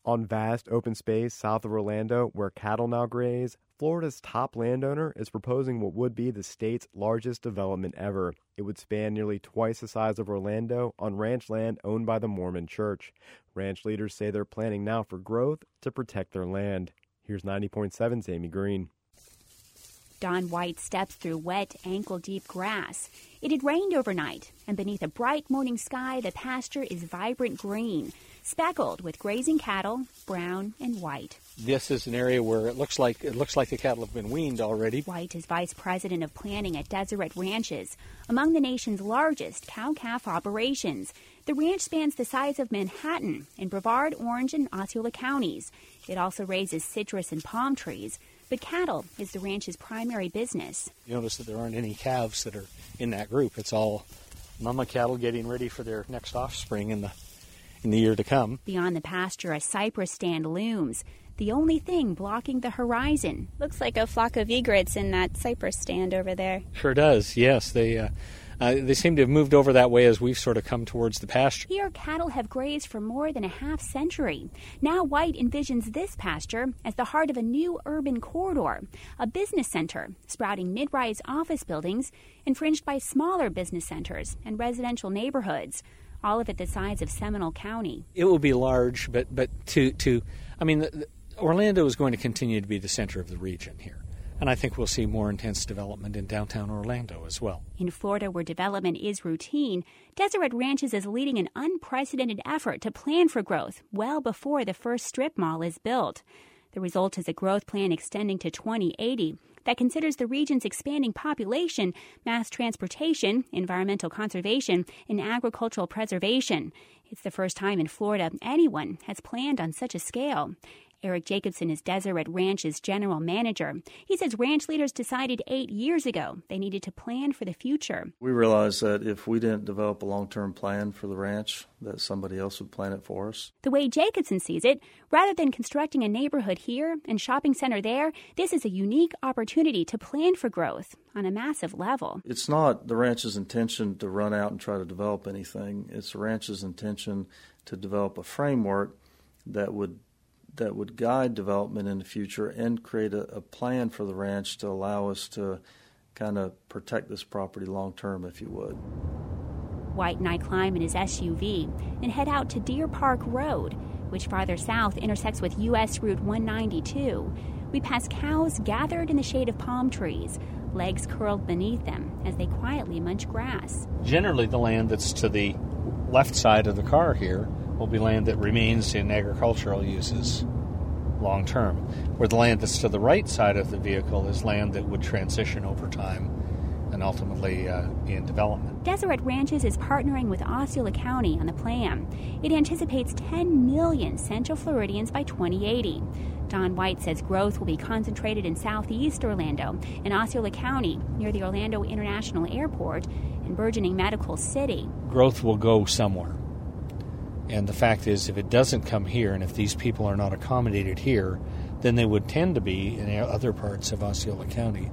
On vast open space south of Orlando, where cattle now graze, Florida's top landowner is proposing what would be the state's largest development ever. It would span nearly twice the size of Orlando on ranch land owned by the Mormon Church. Ranch leaders say they're planning now for growth to protect their land. Here's 90.7's Amy Green. Don White steps through wet, ankle-deep grass. It had rained overnight, and beneath a bright morning sky, the pasture is vibrant green, speckled with grazing cattle, brown and white. This is an area where it looks like the cattle have been weaned already. White is vice president of planning at Deseret Ranches, among the nation's largest cow-calf operations. The ranch spans the size of Manhattan in Brevard, Orange, and Osceola counties. It also raises citrus and palm trees. But cattle is the ranch's primary business. You notice that there aren't any calves that are in that group. It's all mama cattle getting ready for their next offspring in the year to come. Beyond the pasture, a cypress stand looms, the only thing blocking the horizon. Looks like a flock of egrets in that cypress stand over there. Sure does, yes. They seem to have moved over that way as we've sort of come towards the pasture. Here, cattle have grazed for more than a half-century. Now White envisions this pasture as the heart of a new urban corridor, a business center sprouting mid-rise office buildings infringed by smaller business centers and residential neighborhoods, all of it the size of Seminole County. It will be large, but Orlando is going to continue to be the center of the region here. And I think we'll see more intense development in downtown Orlando as well. In Florida, where development is routine, Deseret Ranches is leading an unprecedented effort to plan for growth well before the first strip mall is built. The result is a growth plan extending to 2080 that considers the region's expanding population, mass transportation, environmental conservation, and agricultural preservation. It's the first time in Florida anyone has planned on such a scale. Eric Jacobson is Deseret Ranch's general manager. He says ranch leaders decided 8 years ago they needed to plan for the future. We realized that if we didn't develop a long-term plan for the ranch, that somebody else would plan it for us. The way Jacobson sees it, rather than constructing a neighborhood here and shopping center there, this is a unique opportunity to plan for growth on a massive level. It's not the ranch's intention to run out and try to develop anything. It's the ranch's intention to develop a framework that would guide development in the future and create a plan for the ranch to allow us to kind of protect this property long term, if you would. White and I climb in his SUV and head out to Deer Park Road, which farther south intersects with U.S. Route 192. We pass cows gathered in the shade of palm trees, legs curled beneath them as they quietly munch grass. Generally, the land that's to the left side of the car here will be land that remains in agricultural uses long term, where the land that's to the right side of the vehicle is land that would transition over time and ultimately in development. Deseret Ranches is partnering with Osceola County on the plan. It anticipates 10 million Central Floridians by 2080. Don White says growth will be concentrated in southeast Orlando and Osceola County near the Orlando International Airport and burgeoning Medical City. Growth will go somewhere. And the fact is, if it doesn't come here and if these people are not accommodated here, then they would tend to be in other parts of Osceola County,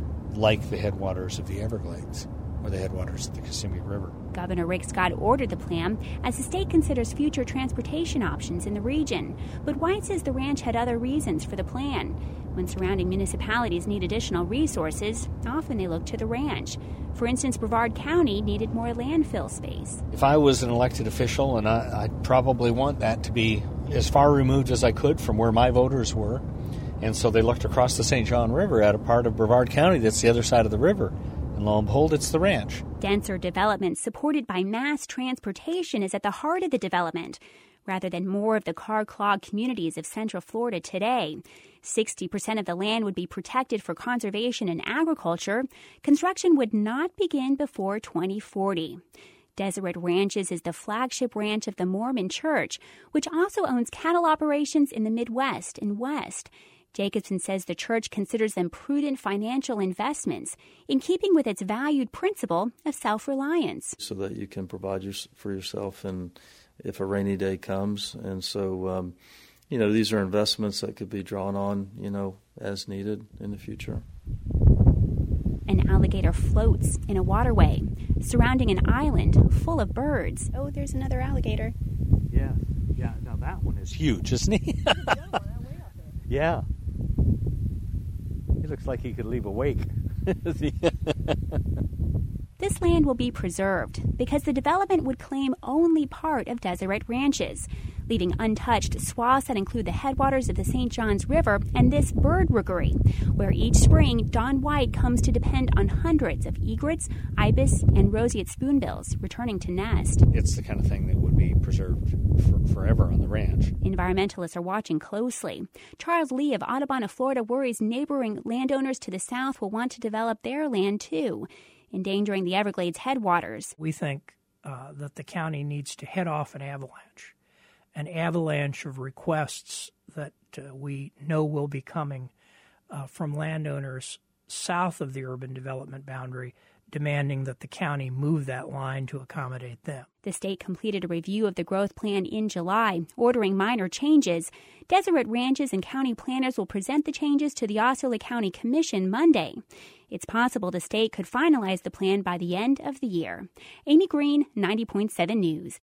like the headwaters of the Everglades or the headwaters of the Kissimmee River. Governor Rick Scott ordered the plan as the state considers future transportation options in the region. But White says the ranch had other reasons for the plan. When surrounding municipalities need additional resources, often they look to the ranch. For instance, Brevard County needed more landfill space. If I was an elected official, and I'd probably want that to be as far removed as I could from where my voters were, and so they looked across the St. John River at a part of Brevard County that's the other side of the river. And lo and behold, it's the ranch. Denser development supported by mass transportation is at the heart of the development, rather than more of the car-clogged communities of Central Florida today. 60% of the land would be protected for conservation and agriculture. Construction would not begin before 2040. Deseret Ranches is the flagship ranch of the Mormon Church, which also owns cattle operations in the Midwest and West. Jacobson says the church considers them prudent financial investments in keeping with its valued principle of self-reliance. So that you can provide for yourself and if a rainy day comes. And so, these are investments that could be drawn on, as needed in the future. An alligator floats in a waterway surrounding an island full of birds. Oh, there's another alligator. Yeah. Now that one is huge, isn't he? Yeah. He looks like he could leave a wake. This land will be preserved because the development would claim only part of Deseret Ranches, leaving untouched swaths that include the headwaters of the St. Johns River and this bird rookery, where each spring Don White comes to depend on hundreds of egrets, ibis, and roseate spoonbills returning to nest. It's the kind of thing that would be preserved forever on the ranch. Environmentalists are watching closely. Charles Lee of Audubon, Florida, worries neighboring landowners to the south will want to develop their land too, endangering the Everglades headwaters. We think that the county needs to head off an avalanche of requests that we know will be coming from landowners south of the urban development boundary, demanding that the county move that line to accommodate them. The state completed a review of the growth plan in July, ordering minor changes. Deseret Ranches and county planners will present the changes to the Osceola County Commission Monday. It's possible the state could finalize the plan by the end of the year. Amy Green, 90.7 News.